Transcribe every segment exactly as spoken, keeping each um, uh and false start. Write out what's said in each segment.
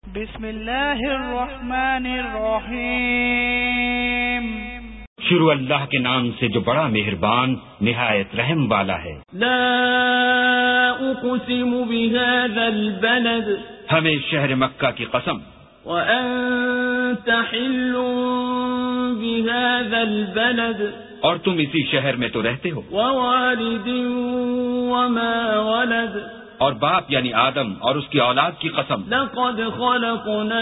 بسم اللہ الرحمن الرحیم شروع اللہ کے نام سے جو بڑا مہربان نہایت رحم والا ہے۔ لا اقسم بهذا البلد، ہمیں شہر مکہ کی قسم، وانت حل بهذا البلد، اور تم اسی شہر میں تو رہتے ہو، ووالد وما ولد، اور باپ یعنی آدم اور اس کی اولاد کی قسم، لقد خلقنا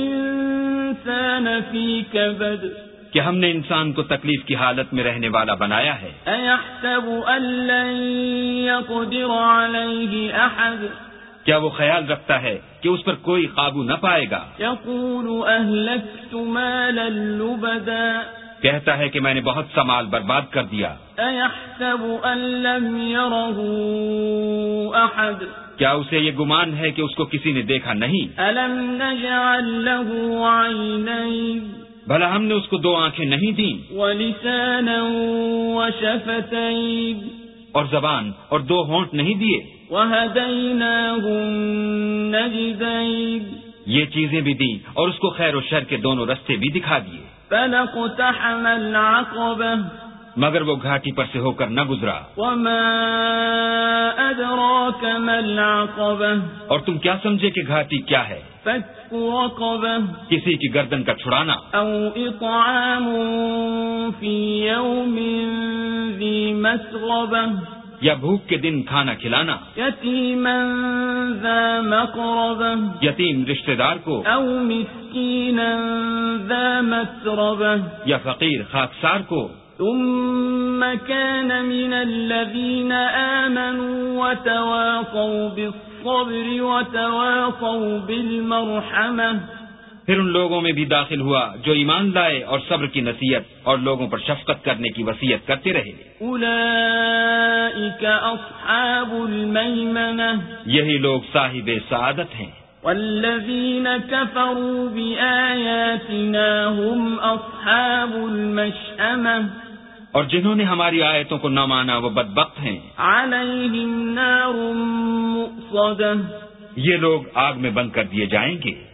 الانسان في كبد، کہ ہم نے انسان کو تکلیف کی حالت میں رہنے والا بنایا ہے۔ أيحسب أن لن يقدر عليه أحد، کیا وہ خیال رکھتا ہے کہ اس پر کوئی قابو نہ پائے گا؟ يقول أهلكت مالا لبدا، کہتا ہے کہ میں نے بہت سا مال برباد کر دیا۔ أيحسب أن لم يره أحد، کیا اسے یہ گمان ہے کہ اس کو کسی نے دیکھا نہیں؟ ألم نجعل له عينين، بھلا ہم نے اس کو دو آنکھیں نہیں دیں، ولسانا وشفتين، اور زبان اور دو ہونٹ نہیں دیے؟ وهديناه النجدين، یہ چیزیں بھی دیں اور اس کو خیر و شر کے دونوں رستے بھی دکھا دیے، فلاقتحم العقبة، مگر وہ گھاٹی پر سے ہو کر نہ گزرا۔ وما أدراك ما العقبة، اور تم کیا سمجھے کہ گھاٹی کیا ہے؟ فك رقبة، کسی کی گردن کا چھڑانا، أو إطعام في يوم ذي مسغبة، یا بھوک کے دن کھانا کھلانا، يتيما ذا مقربة، یتیم رشتہ دار کو، أو مسكينا ذا متربة، یا فقیر خاکسار کو۔ ثم كان من الذين آمنوا وتواصوا بالصبر وتواصوا بالمرحمة، پھر ان لوگوں میں بھی داخل ہوا جو ایمان لائے اور صبر کی نصیحت اور لوگوں پر شفقت کرنے کی وصیت کرتے رہے۔ أولئك أصحاب الميمنة، یہی لوگ صاحب سعادت ہیں۔ والذين كفروا بآياتنا هم أصحاب المشأمة، اور جنہوں نے ہماری آیتوں کو نہ مانا وہ بدبخت ہیں۔ عليهم نار مؤصدة، یہ لوگ آگ میں بند کر دیے جائیں گے۔